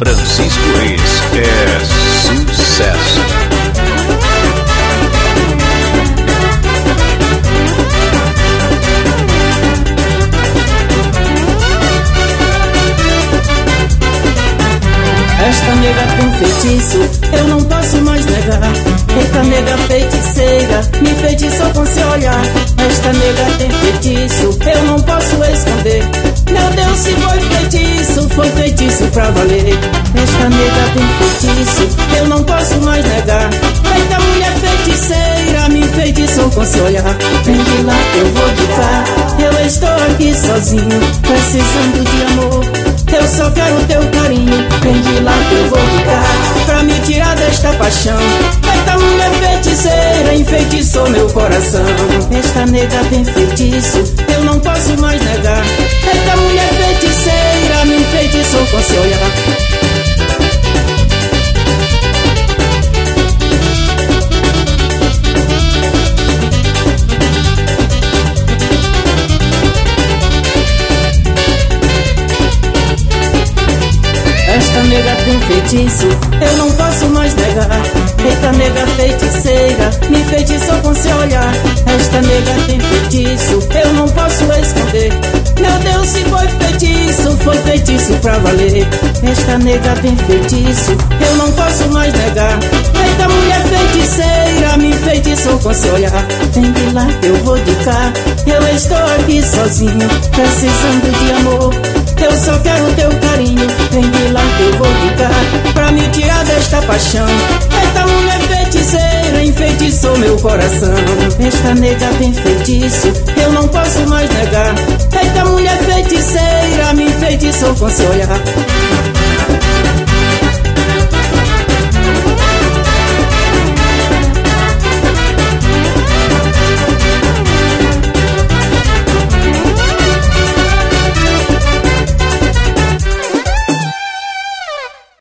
Francisco Reis é sucesso. Esta nega tem feitiço, eu não posso mais negar. Eita nega feiticeira, me feitiçou com seu olhar. Esta nega tem feitiço, eu não posso esconder. Meu Deus, se foi feitiço pra valer. Esta nega tem feitiço, eu não posso mais negar. Eita mulher feiticeira, me feitiçou com seu olhar. Vem de lá, eu vou de cá, eu estou aqui sozinho, precisando de amor. Eu só quero teu carinho, vem de lá que eu vou ficar, pra me tirar desta paixão. Esta mulher feiticeira enfeitiçou meu coração. Esta nega tem feitiço, eu não posso mais negar. Esta mulher feiticeira me enfeitiçou com seu olhar. Esta nega tem feitiço, eu não posso mais negar. Eita nega feiticeira, me feitiçou com seu olhar. Esta nega tem feitiço, eu não posso esconder. Meu Deus, se foi feitiço pra valer. Esta nega tem feitiço, eu não posso mais negar. Eita mulher feiticeira, me feitiçou com seu olhar. Vem de lá, eu vou de cá, eu estou aqui sozinho, precisando de amor. Eu só quero teu carinho, vem de lá que eu vou ficar, pra me tirar desta paixão. Esta mulher feiticeira enfeitiçou meu coração. Esta nega tem feitiço, eu não posso mais negar. Esta mulher feiticeira me enfeitiçou com seu olhar.